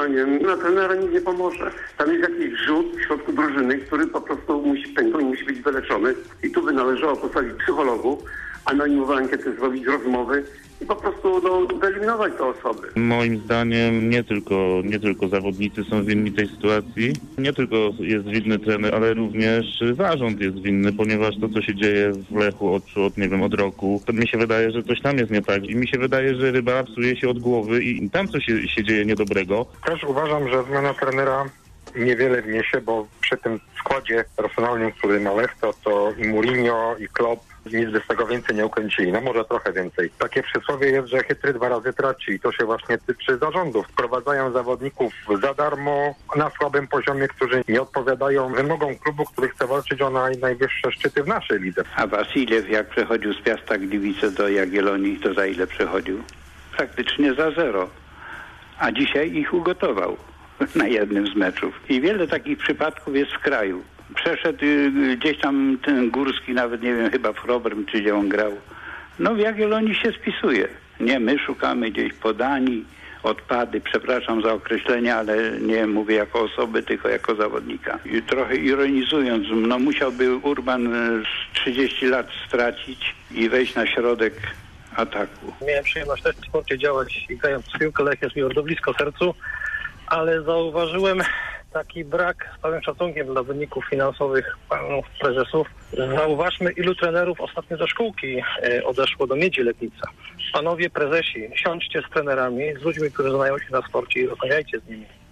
zdaniem na trenera nic nie pomoże. Tam jest jakiś rzut w środku drużyny, który po prostu musi być wyleczony. I tu by należało postawić psychologów, anonimowe ankiety zrobić, rozmowy i po prostu wyeliminować te osoby. Moim zdaniem nie tylko zawodnicy są winni tej sytuacji. Nie tylko jest winny trener, ale również zarząd jest winny, ponieważ to, co się dzieje w Lechu od roku, to mi się wydaje, że coś tam jest nie tak. I mi się wydaje, że Ryba psuje się od głowy i tam coś się dzieje niedobrego. Też uważam, że zmiana trenera niewiele wniesie, bo przy tym składzie personalnym, który ma Lech, to i Mourinho, i Klopp nic by z tego więcej nie ukręcili. No może trochę więcej. Takie przysłowie jest, że chytry 2 razy traci i to się właśnie tyczy zarządów. Wprowadzają zawodników za darmo, na słabym poziomie, którzy nie odpowiadają wymogom klubu, który chce walczyć o najwyższe szczyty w naszej lidze. A Wasiliew, jak przechodził z Piasta Gliwice do Jagiellonii, to za ile przechodził? Praktycznie za 0. A dzisiaj ich ugotował na jednym z meczów. I wiele takich przypadków jest w kraju. Przeszedł gdzieś tam ten Górski, nawet nie wiem, chyba w Chrobrym, czy gdzie on grał. No w Jagiellonii się spisuje. Nie, my szukamy gdzieś podani, odpady, przepraszam za określenie, ale nie mówię jako osoby, tylko jako zawodnika. I trochę ironizując, no musiałby Urban 30 lat stracić i wejść na środek ataku. Miałem przyjemność też w sporcie działać i grając w piłkę, Lech jest mi bardzo blisko sercu, ale zauważyłem taki brak, z całym szacunkiem dla wyników finansowych panów prezesów. Zauważmy, ilu trenerów ostatnio ze szkółki odeszło do Miedzi Letnica. Panowie prezesi, siądźcie z trenerami, z ludźmi, którzy znają się na sporcie i rozmawiajcie z nimi.